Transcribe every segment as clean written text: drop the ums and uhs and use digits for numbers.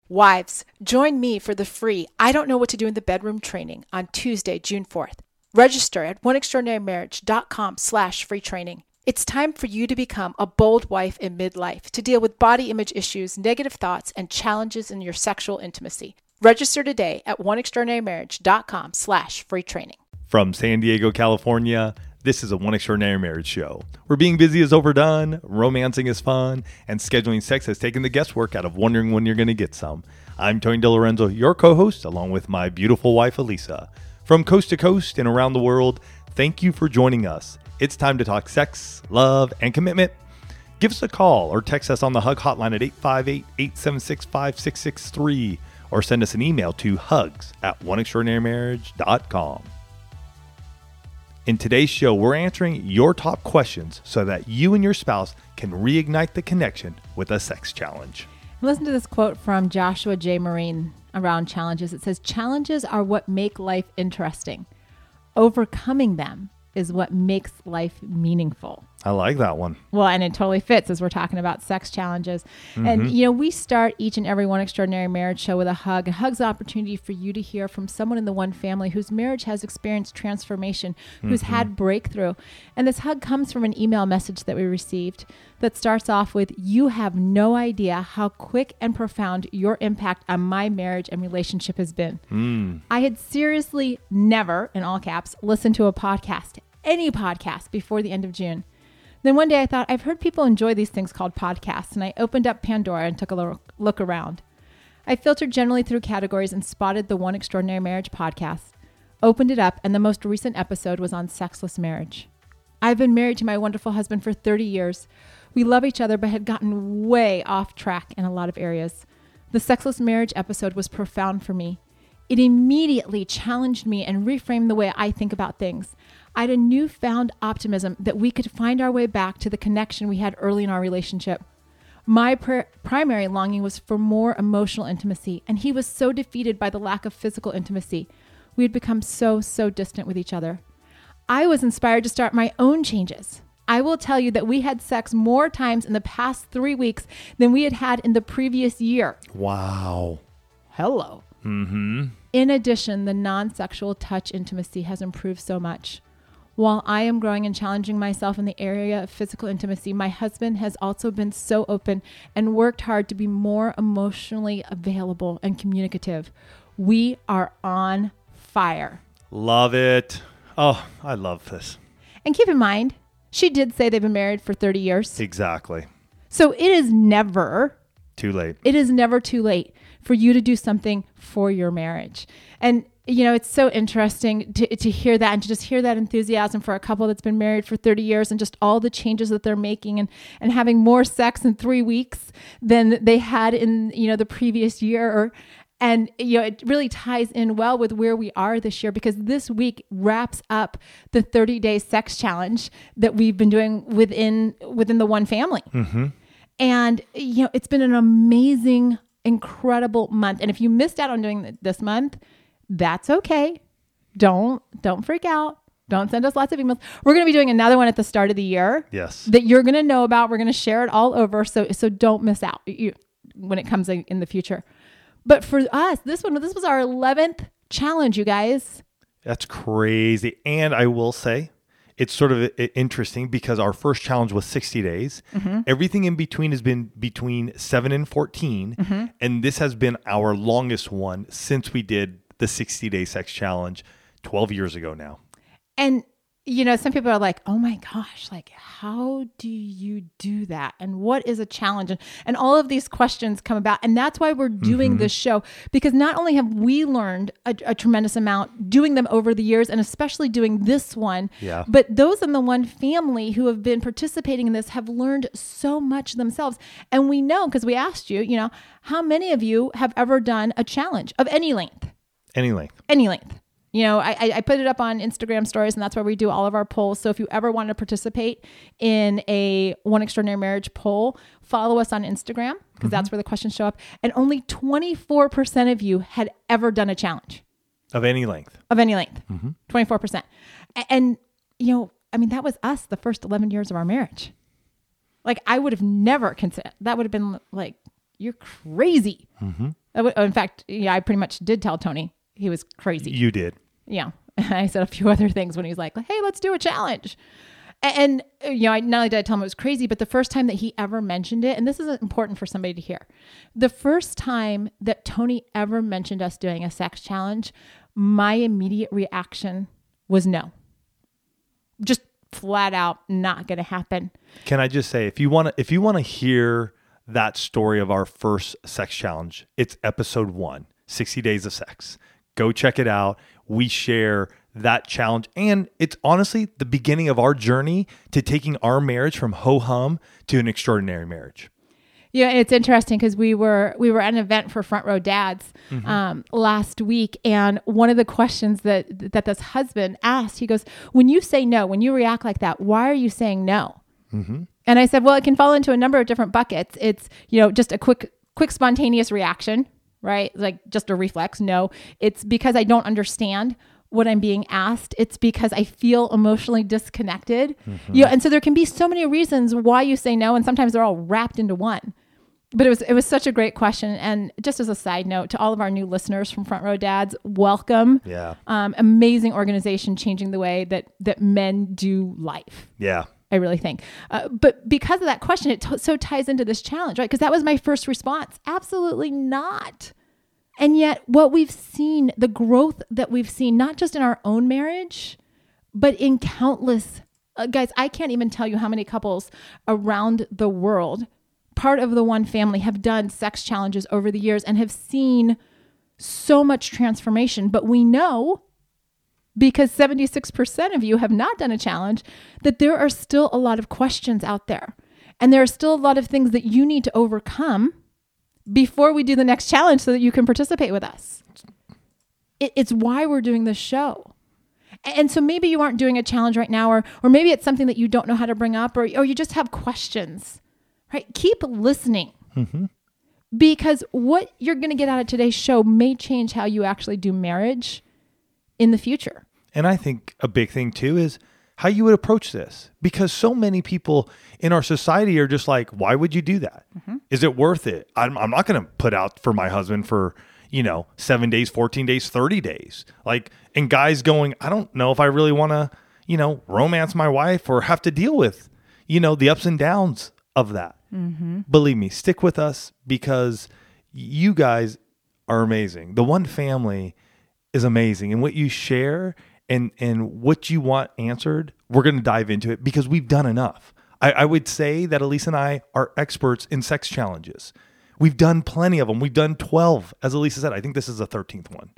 Wives, join me for the free I Don't Know What to Do in the Bedroom training on Tuesday, June 4th. Register at oneextraordinarymarriage.com/free training. It's time for you to become a bold wife in midlife to deal with body image issues, negative thoughts, and challenges in your sexual intimacy. Register today at oneextraordinarymarriage.com/free training. From San Diego, California, this is a One Extraordinary Marriage show, where being busy is overdone, romancing is fun, and scheduling sex has taken the guesswork out of wondering when you're going to get some. I'm Tony DeLorenzo, your co-host, along with my beautiful wife, Elisa. From coast to coast and around the world, thank you for joining us. It's time to talk sex, love, and commitment. Give us a call or text us on the HUG hotline at 858-876-5663 or send us an email to hugs@oneextraordinarymarriage.com. In today's show, we're answering your top questions so that you and your spouse can reignite the connection with a sex challenge. Listen to this quote from Joshua J. Marine around challenges. It says, "Challenges are what make life interesting. Overcoming them is what makes life meaningful." I like that one. Well, and it totally fits as we're talking about sex challenges. And, we start each and every One Extraordinary Marriage show with a hug. A hug's the opportunity for you to hear from someone in the one family whose marriage has experienced transformation, who's had breakthrough. And this hug comes from an email message that we received that starts off with, "You have no idea how quick and profound your impact on my marriage and relationship has been. I had seriously never," in all caps, "listened to a podcast, any podcast, before the end of June. Then one day I thought, I've heard people enjoy these things called podcasts, and I opened up Pandora and took a look around. I filtered generally through categories and spotted the One Extraordinary Marriage podcast, opened it up, and the most recent episode was on sexless marriage. I've been married to my wonderful husband for 30 years. We love each other, but had gotten way off track in a lot of areas. The sexless marriage episode was profound for me. It immediately challenged me and reframed the way I think about things. I had a newfound optimism that we could find our way back to the connection we had early in our relationship. My primary longing was for more emotional intimacy, and he was so defeated by the lack of physical intimacy. We had become so distant with each other. I was inspired to start my own changes. I will tell you that we had sex more times in the past 3 weeks than we had had in the previous year." Wow. Hello. In addition, the non-sexual touch intimacy has improved so much. While I am growing and challenging myself in the area of physical intimacy, my husband has also been so open and worked hard to be more emotionally available and communicative. We are on fire. Love it. Oh, I love this. And keep in mind, she did say they've been married for 30 years. Exactly. So it is never too late. It is never too late for you to do something for your marriage. And it's so interesting to hear that and to just hear that enthusiasm for a couple that's been married for 30 years and just all the changes that they're making and having more sex in 3 weeks than they had in, the previous year. And it really ties in well with where we are this year, because this week wraps up the 30-day sex challenge that we've been doing within the one family. And, it's been an amazing, incredible month. And if you missed out on doing it this month, that's okay. Don't freak out. Don't send us lots of emails. We're going to be doing another one at the start of the year. Yes. That you're going to know about. We're going to share it all over. So don't miss out when it comes in the future. But for us, this was our 11th challenge, you guys. That's crazy. And I will say, it's sort of interesting because our first challenge was 60 days. Everything in between has been between 7 and 14. And this has been our longest one since we did the 60-day sex challenge 12 years ago now. And, some people are like, oh my gosh, like, how do you do that? And what is a challenge? And all of these questions come about. And that's why we're doing this show, because not only have we learned a tremendous amount doing them over the years, and especially doing this one, but those in the one family who have been participating in this have learned so much themselves. And we know, because we asked you, how many of you have ever done a challenge of any length? Any length. I put it up on Instagram stories, and that's where we do all of our polls. So if you ever want to participate in a One Extraordinary Marriage poll, follow us on Instagram, because that's where the questions show up. And only 24% of you had ever done a challenge. Of any length. 24%. And, that was us the first 11 years of our marriage. Like, I would have never considered, that would have been like, you're crazy. In fact, yeah, I pretty much did tell Tony he was crazy. You did. Yeah. I said a few other things when he's like, hey, let's do a challenge. And not only did I tell him it was crazy, but the first time that he ever mentioned it, and this is important for somebody to hear, the first time that Tony ever mentioned us doing a sex challenge, my immediate reaction was no. Just flat out not going to happen. Can I just say, if you want to hear that story of our first sex challenge, it's episode 1, 60 Days of Sex. Go check it out. We share that challenge. And it's honestly the beginning of our journey to taking our marriage from ho-hum to an extraordinary marriage. Yeah, it's interesting because we were at an event for Front Row Dads last week, and one of the questions that this husband asked, he goes, "When you say no, when you react like that, why are you saying no?" And I said, "Well, it can fall into a number of different buckets. It's just a quick spontaneous reaction, right? Like just a reflex. No, it's because I don't understand what I'm being asked. It's because I feel emotionally disconnected. And so there can be so many reasons why you say no, and sometimes they're all wrapped into one. But it was such a great question. And just as a side note, to all of our new listeners from Front Row Dads, welcome. Yeah. Amazing organization changing the way that men do life. Yeah. I really think. But because of that question, it so ties into this challenge, right? Because that was my first response. Absolutely not. And yet what we've seen, the growth that we've seen, not just in our own marriage, but in countless, guys, I can't even tell you how many couples around the world, part of the One Family, have done sex challenges over the years and have seen so much transformation. But we know, because 76% of you have not done a challenge, that there are still a lot of questions out there. And there are still a lot of things that you need to overcome before we do the next challenge so that you can participate with us. It's why we're doing this show. And so maybe you aren't doing a challenge right now, or maybe it's something that you don't know how to bring up, or you just have questions, right? Keep listening. Because what you're going to get out of today's show may change how you actually do marriage in the future. And I think a big thing too is how you would approach this, because so many people in our society are just like, why would you do that? Is it worth it? I'm not going to put out for my husband for, 7 days, 14 days, 30 days. And guys going, I don't know if I really want to, romance my wife or have to deal with, the ups and downs of that. Believe me, stick with us, because you guys are amazing. The One Family is amazing. And what you share and what you want answered, we're going to dive into it because we've done enough. I would say that Elise and I are experts in sex challenges. We've done plenty of them. We've done 12, as Elise said. I think this is the 13th one.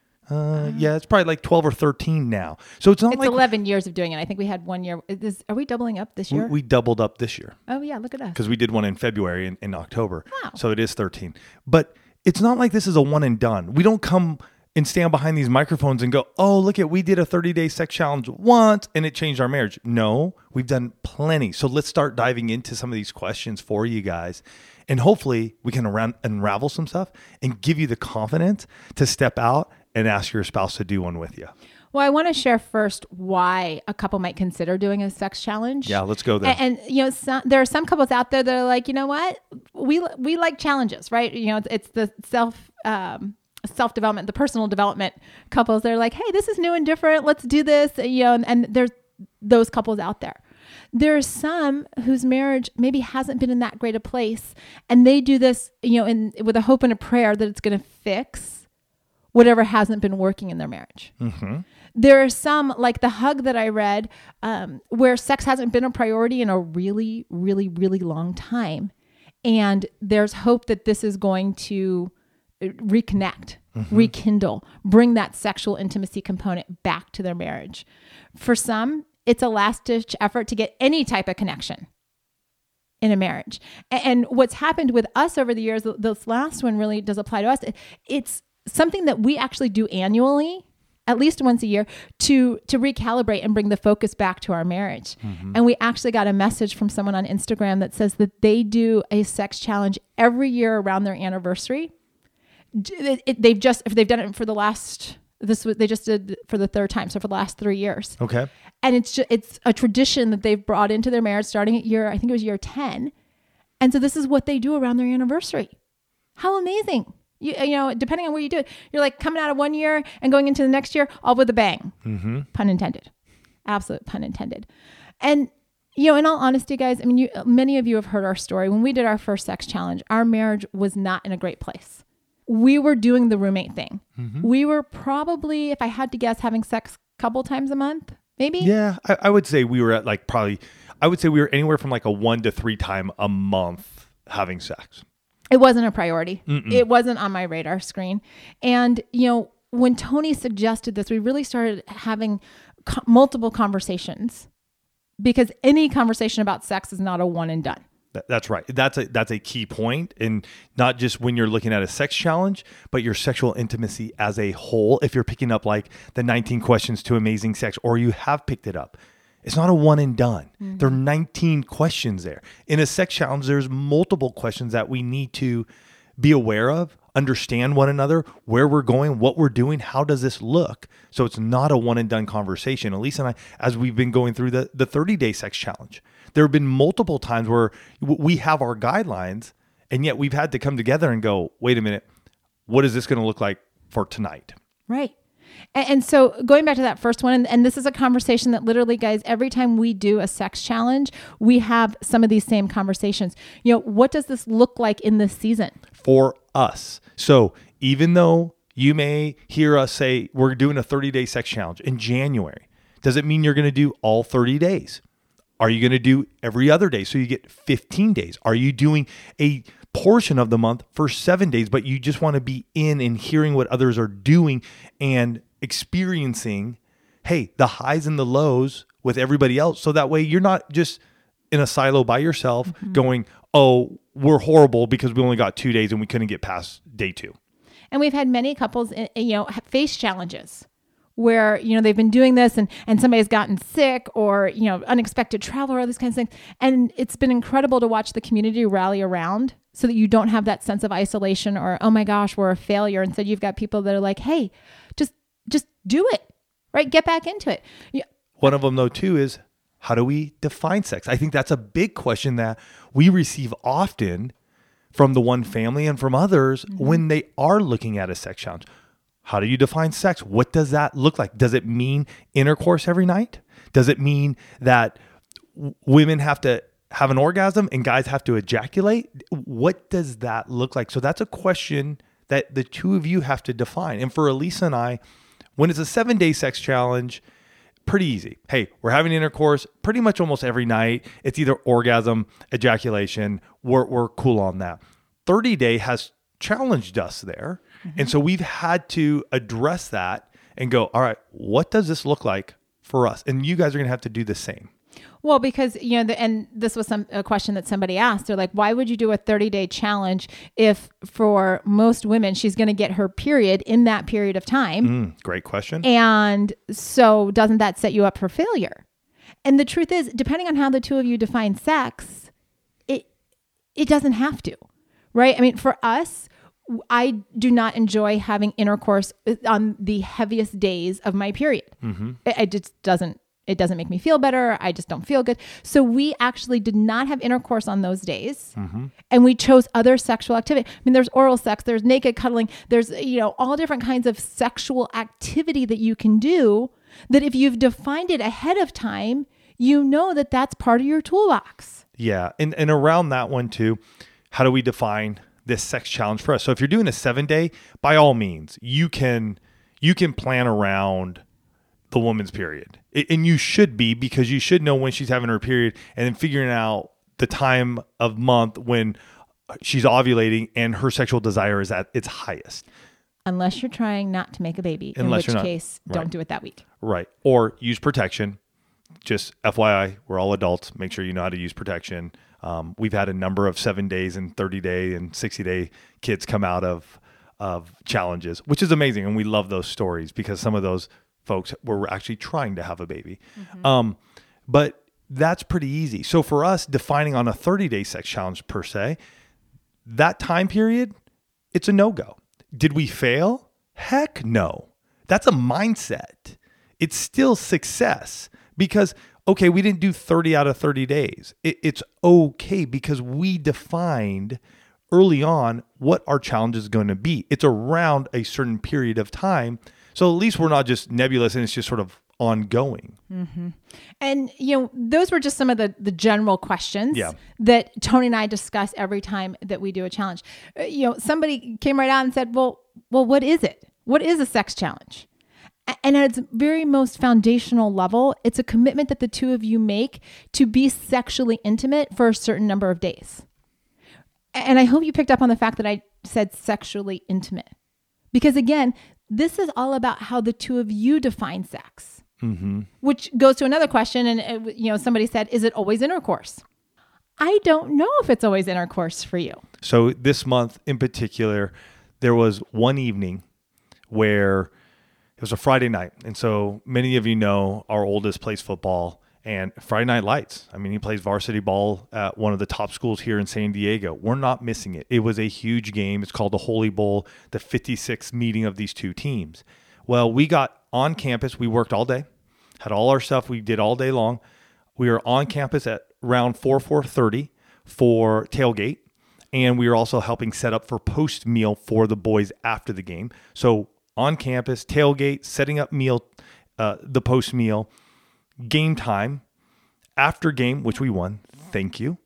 Yeah, it's probably like 12 or 13 now. So it's 11 years of doing it. I think we had 1 year. Are we doubling up this year? We doubled up this year. Oh yeah, look at us. Because we did one in February and in October. Wow. So it is 13. But it's not like this is a one and done. We don't come and stand behind these microphones and go, oh, look we did a 30-day sex challenge once and it changed our marriage. No, we've done plenty. So let's start diving into some of these questions for you guys. And hopefully we can unravel some stuff and give you the confidence to step out and ask your spouse to do one with you. Well, I want to share first why a couple might consider doing a sex challenge. Yeah, let's go there. And there are some couples out there that are like, you know what? We like challenges, right? It's the self-development, the personal development couples. They're like, hey, this is new and different. Let's do this. And there's those couples out there. There are some whose marriage maybe hasn't been in that great a place, and they do this, with a hope and a prayer that it's going to fix whatever hasn't been working in their marriage. There are some, like the hug that I read, where sex hasn't been a priority in a really, really, really long time. And there's hope that this is going to reconnect, rekindle, bring that sexual intimacy component back to their marriage. For some, it's a last-ditch effort to get any type of connection in a marriage. And what's happened with us over the years, this last one really does apply to us. It's something that we actually do annually, at least once a year, to recalibrate and bring the focus back to our marriage. And we actually got a message from someone on Instagram that says that they do a sex challenge every year around their anniversary. If they've done it for the last, they just did for the third time. So for the last 3 years. Okay. And it's a tradition that they've brought into their marriage starting at I think it was year 10. And so this is what they do around their anniversary. How amazing. You know, depending on where you do it, you're like coming out of one year and going into the next year all with a bang. Mm-hmm. Pun intended. Absolute pun intended. And, you know, in all honesty, guys, I mean, many of you have heard our story. When we did our first sex challenge, our marriage was not in a great place. We were doing the roommate thing. Mm-hmm. We were probably, if I had to guess, having sex a couple times a month, maybe? Yeah, I would say we were at like I would say we were anywhere from like a 1 to 3 time a month having sex. It wasn't a priority. Mm-mm. It wasn't on my radar screen. And, you know, when Tony suggested this, we really started having multiple conversations, because any conversation about sex is not a one and done. That's right. That's a key point. And not just when you're looking at a sex challenge, but your sexual intimacy as a whole. If you're picking up like the 19 questions to amazing sex, or you have picked it up, it's not a one and done. Mm-hmm. There are 19 questions there. In a sex challenge, there's multiple questions that we need to be aware of, understand one another, where we're going, what we're doing, how does this look? So it's not a one and done conversation. Elise and I, as we've been going through the 30-day sex challenge, there have been multiple times where we have our guidelines, and yet we've had to come together and go, wait a minute, what is this going to look like for tonight? Right. And so going back to that first one, and this is a conversation that literally, guys, every time we do a sex challenge, we have some of these same conversations. You know, what does this look like in this season? For us. So even though you may hear us say we're doing a 30-day sex challenge in January, does it mean you're going to do all 30 days? Are you going to do every other day? So you get 15 days. Are you doing a portion of the month for 7 days, but you just want to be in and hearing what others are doing and experiencing, hey, the highs and the lows with everybody else. So that way you're not just in a silo by yourself going, oh, we're horrible because we only got 2 days and we couldn't get past day 2. And we've had many couples, you know, face challenges where, you know, they've been doing this and somebody's gotten sick or, you know, unexpected travel or all these kinds of things. And it's been incredible to watch the community rally around so that you don't have that sense of isolation or, oh my gosh, we're a failure. Instead, you've got people that are like, hey, just do it, right? Get back into it. Yeah. One of them, though, too, is how do we define sex? I think that's a big question that we receive often from the one family and from others when they are looking at a sex challenge. How do you define sex? What does that look like? Does it mean intercourse every night? Does it mean that women have to have an orgasm and guys have to ejaculate? What does that look like? So that's a question that the two of you have to define. And for Elisa and I, when it's a 7-day sex challenge, pretty easy. Hey, we're having intercourse pretty much almost every night. It's either orgasm, ejaculation. We're cool on that. 30-day has challenged us there. And so we've had to address that and go, all right, what does this look like for us? And you guys are going to have to do the same. Well, because, you know, and this was a question that somebody asked. They're like, why would you do a 30-day challenge if for most women, she's going to get her period in that period of time? Great question. And so doesn't that set you up for failure? And the truth is, depending on how the two of you define sex, it doesn't have to, right? I mean, for us, I do not enjoy having intercourse on the heaviest days of my period. It just doesn't make me feel better. I just don't feel good. So we actually did not have intercourse on those days. And we chose other sexual activity. I mean, there's oral sex, there's naked cuddling, there's, you know, all different kinds of sexual activity that you can do that if you've defined it ahead of time, you know that that's part of your toolbox. Yeah. And around that one too, how do we define this sex challenge for us? So if you're doing a 7-day, by all means, you can plan around the woman's period. And you should be, because you should know when she's having her period and then figuring out the time of month when she's ovulating and her sexual desire is at its highest. Unless you're trying not to make a baby, in which case, don't do it that week. Right. Or use protection. Just FYI, we're all adults. Make sure you know how to use protection. We've had a number of 7 days and 30-day and 60-day kids come out of challenges, which is amazing. And we love those stories because some of those folks were actually trying to have a baby. But that's pretty easy. So for us, defining on a 30-day sex challenge per se, that time period, it's a no-go. Did we fail? Heck no. That's a mindset. It's still success because, okay, we didn't do 30 out of 30 days. It's okay because we defined early on what our challenge is going to be. It's around a certain period of time. So at least we're not just nebulous and it's just sort of ongoing. Mm-hmm. And, those were just some of the general questions Yeah. that Tony and I discuss every time that we do a challenge. Somebody came right out and said, well, what is it? What is a sex challenge? And at its very most foundational level, it's a commitment that the two of you make to be sexually intimate for a certain number of days. And I hope you picked up on the fact that I said sexually intimate. Because again, this is all about how the two of you define sex, which goes to another question. And, somebody said, is it always intercourse? I don't know if it's always intercourse for you. So this month in particular, there was one evening where it was a Friday night. And so many of you know our oldest plays football and Friday Night Lights. I mean, he plays varsity ball at one of the top schools here in San Diego. We're not missing it. It was a huge game. It's called the Holy Bowl, the 56th meeting of these two teams. Well, we got on campus. We worked all day, had all our stuff we did all day long. We were on campus at around 4:30 for tailgate. And we were also helping set up for post meal for the boys after the game. So on campus, tailgate, setting up meal, the post meal, game time, after game, which we won. Thank you.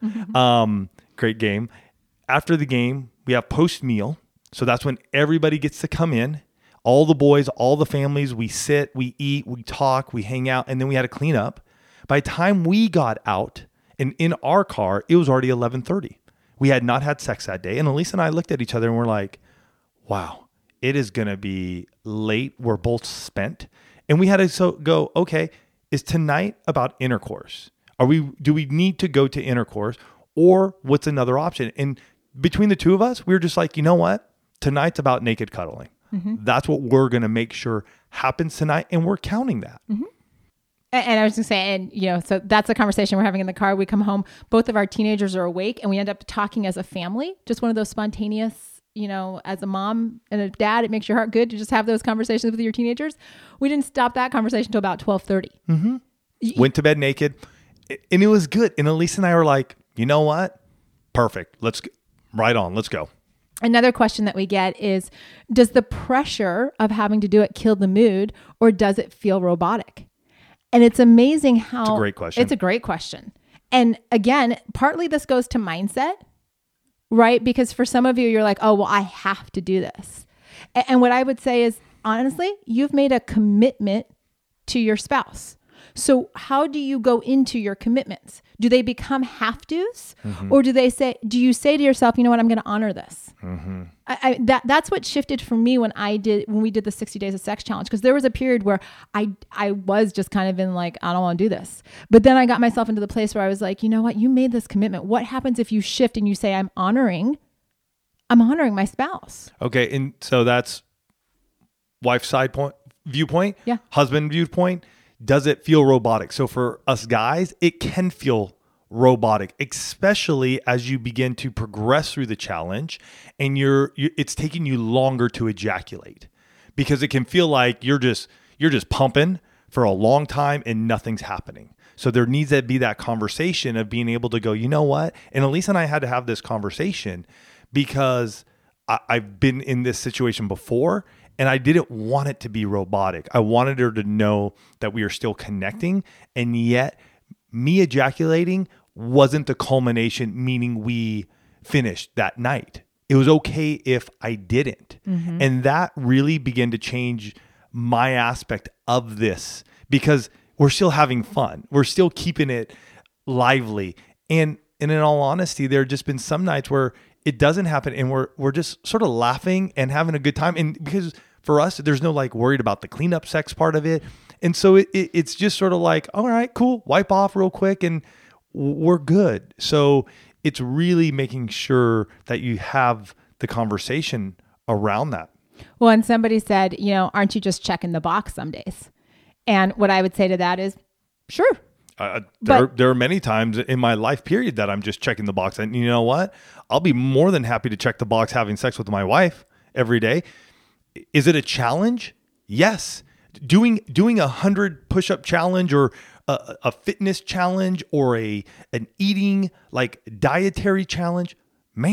Great game. After the game, we have post meal. So that's when everybody gets to come in. All the boys, all the families, we sit, we eat, we talk, we hang out, and then we had to clean up. By the time we got out and in our car, it was already 11:30. We had not had sex that day. And Elise and I looked at each other and we're like, wow, it is going to be late. We're both spent. And we had to go, okay, is tonight about intercourse? Do we need to go to intercourse, or what's another option? And between the two of us, we were just like, you know what? Tonight's about naked cuddling. That's what we're going to make sure happens tonight. And we're counting that. And I was going to say, so that's a conversation we're having in the car. We come home, both of our teenagers are awake, and we end up talking as a family. Just one of those spontaneous, as a mom and a dad, it makes your heart good to just have those conversations with your teenagers. We didn't stop that conversation until about 12:30. Went to bed naked, and it was good. And Elise and I were like, you know what? Perfect. Let's go. Another question that we get is, does the pressure of having to do it kill the mood, or does it feel robotic? And it's amazing how... It's a great question. It's a great question. And again, partly this goes to mindset, right? Because for some of you, you're like, oh, well, I have to do this. And what I would say is, honestly, you've made a commitment to your spouse. So how do you go into your commitments? Do they become have-tos? Or do you say to yourself, you know what, I'm going to honor this? That's what shifted for me when we did the 60 Days of Sex Challenge, because there was a period where I was just kind of in like, I don't want to do this. But then I got myself into the place where I was like, you know what, you made this commitment. What happens if you shift and you say, I'm honoring my spouse? Okay. And so that's wife's viewpoint, yeah. Husband viewpoint. Does it feel robotic? So for us guys, it can feel robotic, especially as you begin to progress through the challenge and it's taking you longer to ejaculate, because it can feel like you're just pumping for a long time and nothing's happening. So there needs to be that conversation of being able to go, you know what? And Elise and I had to have this conversation because I've been in this situation before. And I didn't want it to be robotic. I wanted her to know that we are still connecting. And yet me ejaculating wasn't the culmination, meaning we finished that night. It was okay if I didn't. And that really began to change my aspect of this, because we're still having fun. We're still keeping it lively. And in all honesty, there have just been some nights where it doesn't happen and we're just sort of laughing and having a good time. And because for us, there's no like worried about the cleanup sex part of it. And so it's just sort of like, all right, cool, wipe off real quick and we're good. So it's really making sure that you have the conversation around that. Well, and somebody said, aren't you just checking the box some days? And what I would say to that is, sure. There are many times in my life period that I'm just checking the box. And you know what? I'll be more than happy to check the box having sex with my wife every day. Is it a challenge? Yes. Doing 100 push-up challenge or a fitness challenge or an eating like dietary challenge, man,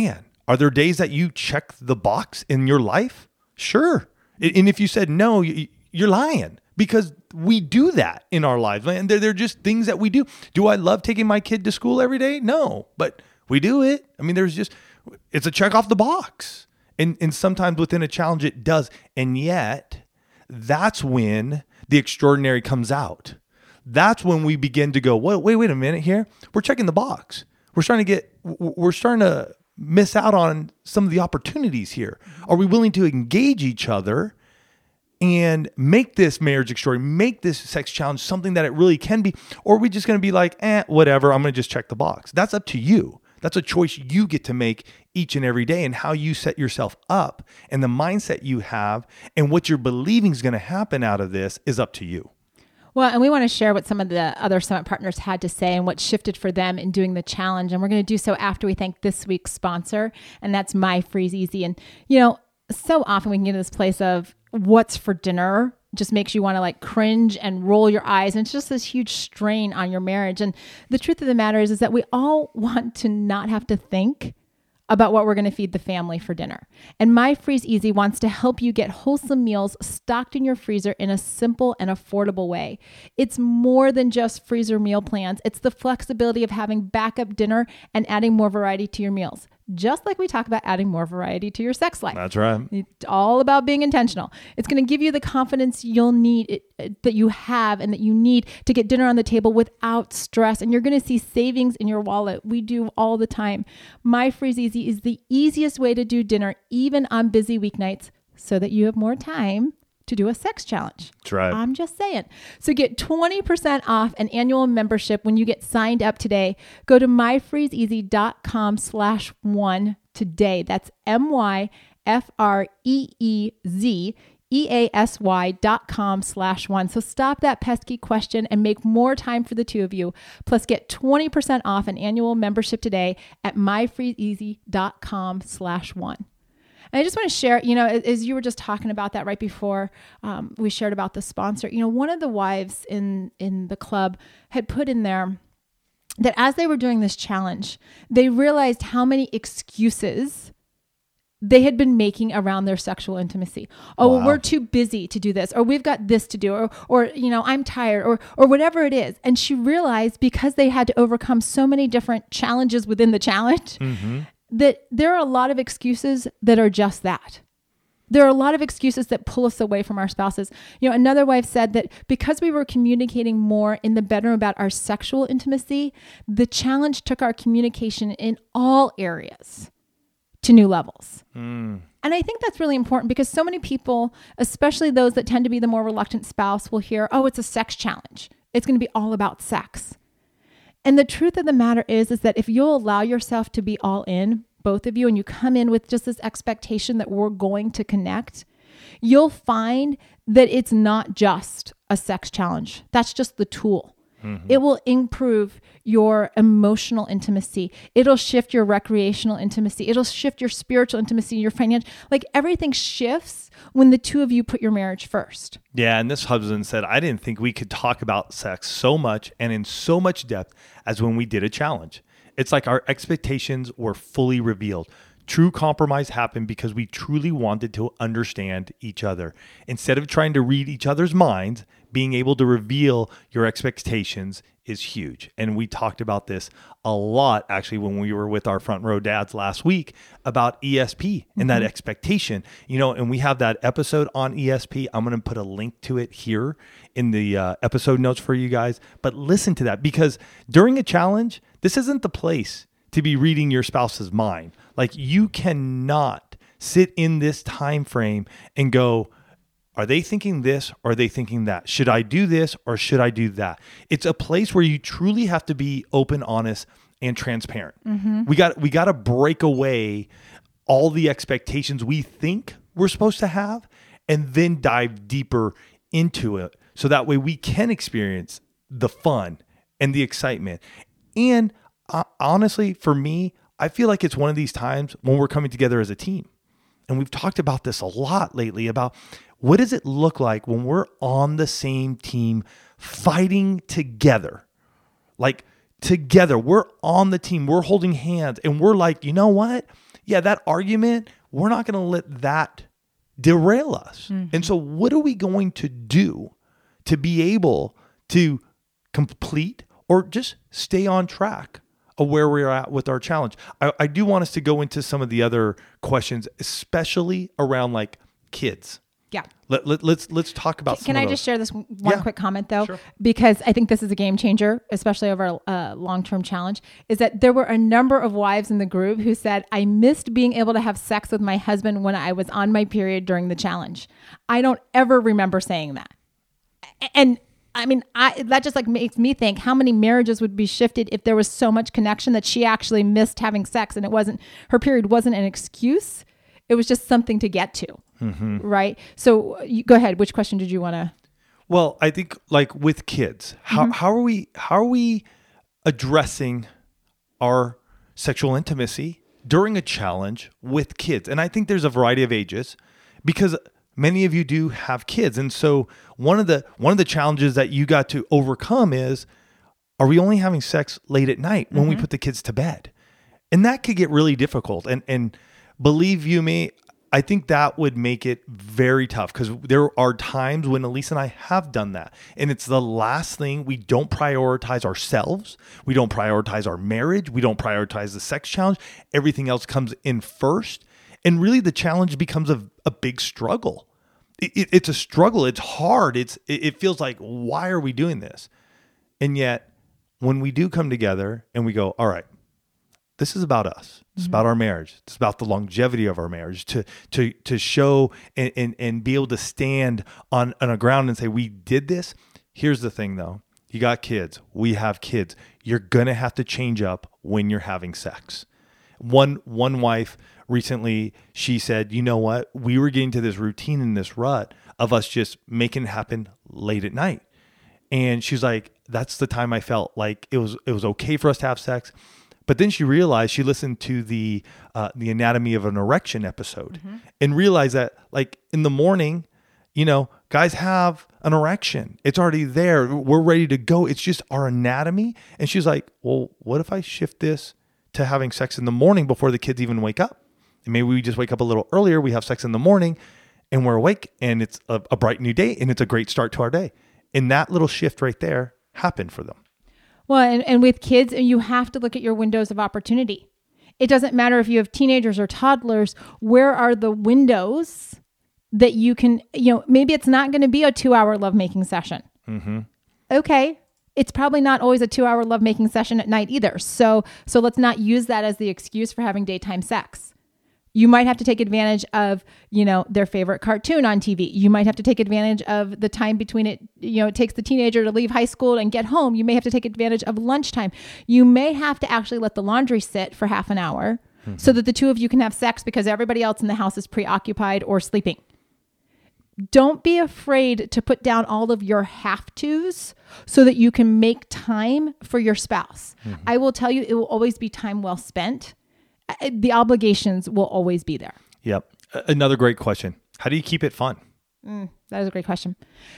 Are there days that you check the box in your life? Sure. And if you said no, you're lying, because we do that in our lives. And they're just things that we do. Do I love taking my kid to school every day? No, but we do it. I mean, it's a check off the box. And sometimes within a challenge, it does. And yet that's when the extraordinary comes out. That's when we begin to go, wait a minute here. We're checking the box. We're starting to miss out on some of the opportunities here. Are we willing to engage each other and make this marriage extraordinary, make this sex challenge something that it really can be? Or are we just going to be like, whatever, I'm going to just check the box? That's up to you. That's a choice you get to make each and every day, and how you set yourself up and the mindset you have and what you're believing is going to happen out of this is up to you. Well, and we want to share what some of the other Summit partners had to say and what shifted for them in doing the challenge. And we're going to do so after we thank this week's sponsor, and that's My Freeze Easy. And, so often we can get to this place of what's for dinner just makes you want to like cringe and roll your eyes. And it's just this huge strain on your marriage. And the truth of the matter is that we all want to not have to think about what we're going to feed the family for dinner. And My Freeze Easy wants to help you get wholesome meals stocked in your freezer in a simple and affordable way. It's more than just freezer meal plans. It's the flexibility of having backup dinner and adding more variety to your meals. Just like we talk about adding more variety to your sex life. That's right. It's all about being intentional. It's going to give you the confidence you'll need, that you have and that you need to get dinner on the table without stress. And you're going to see savings in your wallet. We do all the time. My Freeze Easy is the easiest way to do dinner, even on busy weeknights, so that you have more time to do a sex challenge. That's right. I'm just saying. So get 20% off an annual membership when you get signed up today. Go to myfreezeeasy.com/one today. That's myfreezeeasy.com/one. So stop that pesky question and make more time for the two of you. Plus get 20% off an annual membership today at myfreezeeasy.com/one. And I just want to share, as you were just talking about that right before we shared about the sponsor, one of the wives in the club had put in there that as they were doing this challenge, they realized how many excuses they had been making around their sexual intimacy. Oh, well, we're too busy to do this, or we've got this to do, or I'm tired, or whatever it is. And she realized, because they had to overcome so many different challenges within the challenge, that there are a lot of excuses that are just that. There are a lot of excuses that pull us away from our spouses. Another wife said that because we were communicating more in the bedroom about our sexual intimacy, the challenge took our communication in all areas to new levels. And I think that's really important, because so many people, especially those that tend to be the more reluctant spouse, will hear, oh, it's a sex challenge. It's going to be all about sex. And the truth of the matter is that if you'll allow yourself to be all in, both of you, and you come in with just this expectation that we're going to connect, you'll find that it's not just a sex challenge. That's just the tool. It will improve your emotional intimacy. It'll shift your recreational intimacy. It'll shift your spiritual intimacy, your financial, like everything shifts when the two of you put your marriage first. Yeah. And this husband said, I didn't think we could talk about sex so much and in so much depth as when we did a challenge. It's like our expectations were fully revealed. True compromise happened because we truly wanted to understand each other. Instead of trying to read each other's minds, being able to reveal your expectations is huge. And we talked about this a lot, actually, when we were with our front row dads last week about ESP and that expectation, and we have that episode on ESP. I'm going to put a link to it here in the episode notes for you guys. But listen to that, because during a challenge, this isn't the place to be reading your spouse's mind. Like, you cannot sit in this time frame and go, are they thinking this or are they thinking that? Should I do this or should I do that? It's a place where you truly have to be open, honest, and transparent. We got to break away all the expectations we think we're supposed to have and then dive deeper into it, so that way we can experience the fun and the excitement. And honestly, for me, I feel like it's one of these times when we're coming together as a team. And we've talked about this a lot lately, about what does it look like when we're on the same team fighting together? Like, together, we're on the team, we're holding hands, and we're like, you know what? yeah, that argument, we're not going to let that derail us. And so what are we going to do to be able to complete or just stay on track of where we're at with our challenge? I do want us to go into some of the other questions, especially around like kids. Yeah. Let's talk about Can I just share this one quick comment though? Sure. Because I think this is a game changer, especially over a long-term challenge, is that there were a number of wives in the group who said, I missed being able to have sex with my husband when I was on my period during the challenge. I don't ever remember saying that. And I mean, that just like makes me think how many marriages would be shifted if there was so much connection that she actually missed having sex and her period wasn't an excuse. It was just something to get to. Right. So you go ahead. Which question did you want to? Well, I think like with kids, how are we addressing our sexual intimacy during a challenge with kids? And I think there's a variety of ages because many of you do have kids. And so one of the challenges that you got to overcome is, are we only having sex late at night when we put the kids to bed? And that could get really difficult. And believe you me, I think that would make it very tough because there are times when Elise and I have done that. And it's the last thing. We don't prioritize ourselves. We don't prioritize our marriage. We don't prioritize the sex challenge. Everything else comes in first. And really the challenge becomes a big struggle. It's a struggle. It's hard. It feels like, why are we doing this? And yet when we do come together and we go, all right, this is about us. It's about our marriage. It's about the longevity of our marriage to show and be able to stand on a ground and say, we did this. Here's the thing though. You got kids. We have kids. You're going to have to change up when you're having sex. One wife recently, she said, you know what? We were getting to this routine in this rut of us just making it happen late at night. And she's like, that's the time I felt like it was okay for us to have sex. But then she realized, she listened to the Anatomy of an Erection episode and realized that like in the morning, you know, guys have an erection. It's already there. We're ready to go. It's just our anatomy. And she's like, well, what if I shift this to having sex in the morning before the kids even wake up? And maybe we just wake up a little earlier. We have sex in the morning and we're awake and it's a bright new day and it's a great start to our day. And that little shift right there happened for them. Well, and with kids, you have to look at your windows of opportunity. It doesn't matter if you have teenagers or toddlers. Where are the windows that you can, you know, maybe it's not going to be a 2-hour lovemaking session. Okay. It's probably not always a 2-hour lovemaking session at night either. So let's not use that as the excuse for having daytime sex. You might have to take advantage of, you know, their favorite cartoon on TV. You might have to take advantage of the time between it. You know, it takes the teenager to leave high school and get home. You may have to take advantage of lunchtime. You may have to actually let the laundry sit for half an hour so that the two of you can have sex because everybody else in the house is preoccupied or sleeping. Don't be afraid to put down all of your have-tos so that you can make time for your spouse. I will tell you, it will always be time well spent. The obligations will always be there. Yep. Another great question. How do you keep it fun? That is a great question.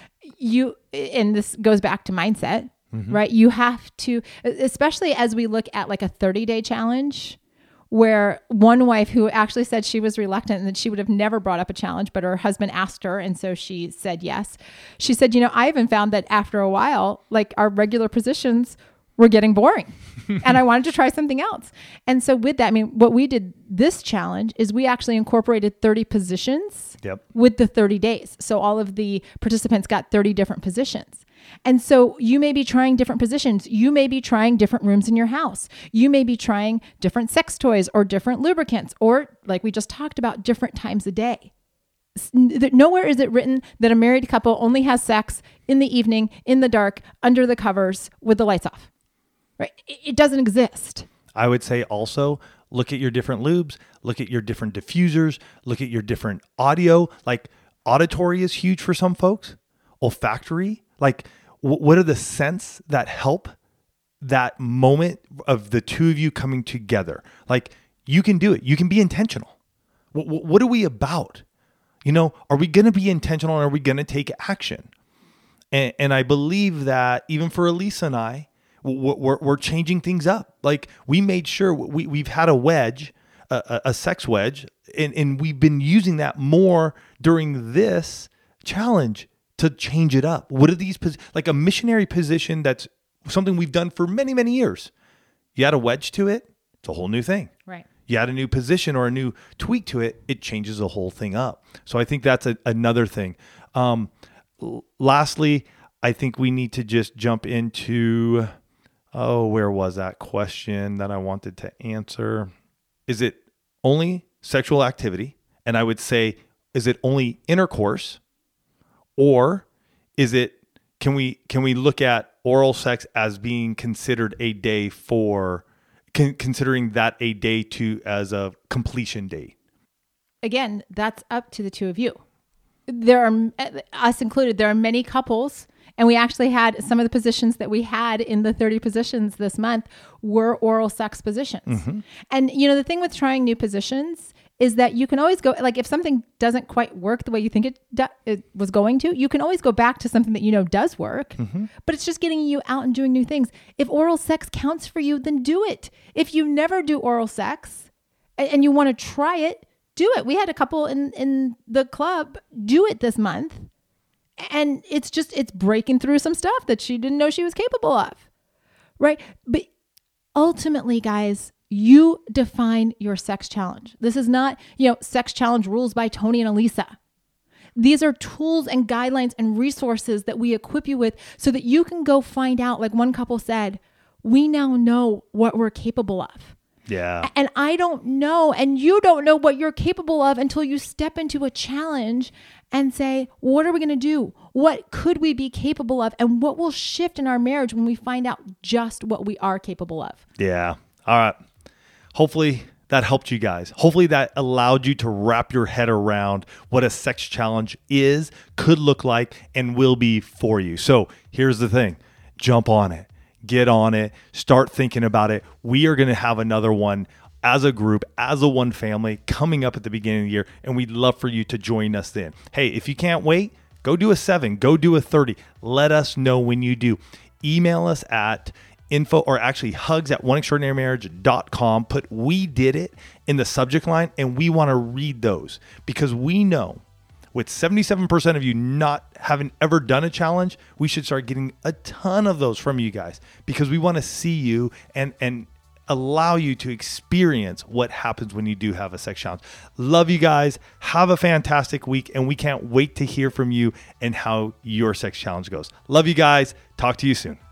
And this goes back to mindset, right? You have to, especially as we look at like a 30-day challenge, where one wife who actually said she was reluctant and that she would have never brought up a challenge, but her husband asked her. And so she said yes. She said, you know, I even found that after a while, like our regular positions were getting boring and I wanted to try something else. And so with that, I mean, what we did this challenge is we actually incorporated 30 positions with the 30 days. So all of the participants got 30 different positions. And so you may be trying different positions. You may be trying different rooms in your house. You may be trying different sex toys or different lubricants, or like we just talked about, different times a day. Nowhere is it written that a married couple only has sex in the evening, in the dark, under the covers with the lights off. Right? It doesn't exist. I would say also look at your different lubes, look at your different diffusers, look at your different audio. Like auditory is huge for some folks. Olfactory, like what are the scents that help that moment of the two of you coming together? Like you can do it. You can be intentional. What are we about? You know, are we going to be intentional and are we going to take action? And I believe that even for Elisa and I, we're changing things up. Like we made sure we've had a wedge a sex wedge, and we've been using that more during this challenge to change it up. What are these, like a missionary position that's something we've done for many, many years. You add a wedge to it, it's a whole new thing. Right. You add a new position or a new tweak to it, it changes the whole thing up. So I think that's another thing. Lastly, I think we need to just jump into, where was that question that I wanted to answer? Is it only sexual activity? And I would say, is it only intercourse? Or is it, can we look at oral sex as being considered a day for, considering that a day as a completion date? Again, that's up to the two of you. There are, us included, there are many couples, and we actually had some of the positions that we had in the 30 positions this month were oral sex positions. Mm-hmm. And the thing with trying new positions is that you can always go, like if something doesn't quite work the way you think it was going to, you can always go back to something that does work, mm-hmm. but it's just getting you out and doing new things. If oral sex counts for you, then do it. If you never do oral sex and you want to try it, do it. We had a couple in the club do it this month, and it's breaking through some stuff that she didn't know she was capable of, right? But ultimately, guys, you define your sex challenge. This is not, sex challenge rules by Tony and Elisa. These are tools and guidelines and resources that we equip you with so that you can go find out, like one couple said, we now know what we're capable of. Yeah. And I don't know, and you don't know what you're capable of until you step into a challenge and say, what are we going to do? What could we be capable of? And what will shift in our marriage when we find out just what we are capable of? Yeah. All right. Hopefully that helped you guys. Hopefully that allowed you to wrap your head around what a sex challenge is, could look like, and will be for you. So here's the thing. Jump on it. Get on it. Start thinking about it. We are going to have another one as a group, as a one family, coming up at the beginning of the year, and we'd love for you to join us then. Hey, if you can't wait, go do a 7, go do a 30. Let us know when you do. Email us at hugs@oneextraordinarymarriage.com. Put "we did it" in the subject line, and we want to read those because we know with 77% of you not having ever done a challenge, we should start getting a ton of those from you guys because we want to see you and allow you to experience what happens when you do have a sex challenge. Love you guys. Have a fantastic week, and we can't wait to hear from you and how your sex challenge goes. Love you guys. Talk to you soon.